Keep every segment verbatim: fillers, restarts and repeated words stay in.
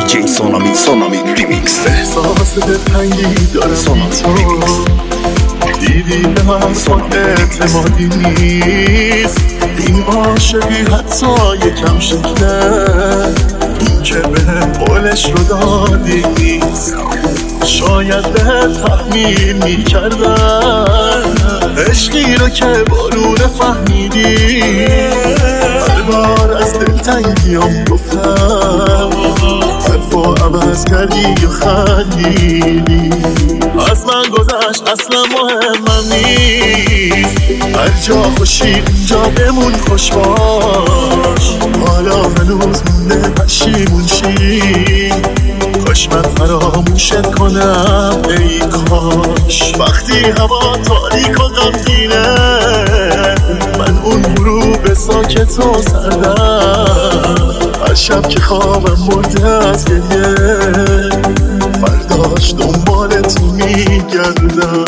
جی سونامی سونامی ریمیکس. احساس دلتنگی داره سونامی ریمیکس. دیدی به من اصلا اعتمادی نیست. این عاشقی حتی یکم شکله، این که به قولش رو دادی نیست. شاید به تحمیل می کردن عشقی رو که بارون فهمیدی. هر بار از دلتنگیام گفتم حرفا عوض کردی و خندیدی. از من گذشت اصلا مهمم نیست. هر جا خوشی اینجا بمون خوش باش. حالا هنوز مونده پشیمون شی. کاش من فراموشت کنم ای کاش. وقتی هوا تاریک و غمگینه، من اون غروب ساکت و سردم. هر شب که خوابم برده از گریه، فرداش دنبال تو میگردم.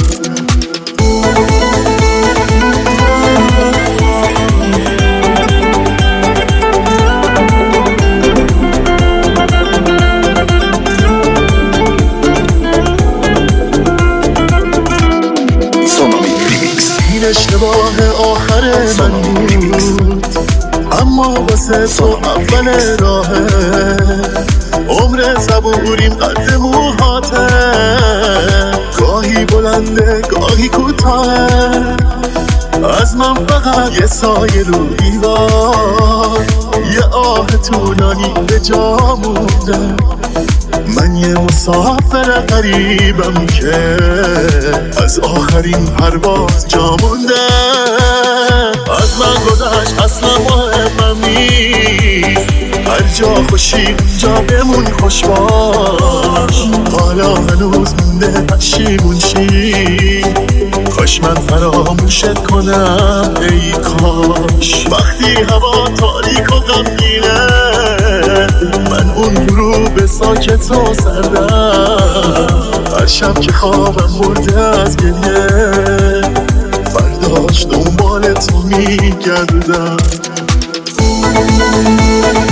اشتباه آخر من بود، اما واسه تو اول راهه. عمر صبوریم قد موهاته، گاهی بلنده گاهی کوتاهه. از من فقط یه سایه رو دیوار، یه آه طولانی به جا مونده. من یه مسافر غریبم که از آخرین پرواز جا مونده. از من گذشت اصلا مهمم نیست. هر جا خوشی اونجا بمون خوش باش. حالا هنوز مونده پشیمون شی. کاش من فراموشت کنم ای کاش. وقتی هوا تاریک و غمگینه، من اون غروب ساکت و سردم. هر شب که خوابم برده از گریه، فرداش دنبال تو میگردم.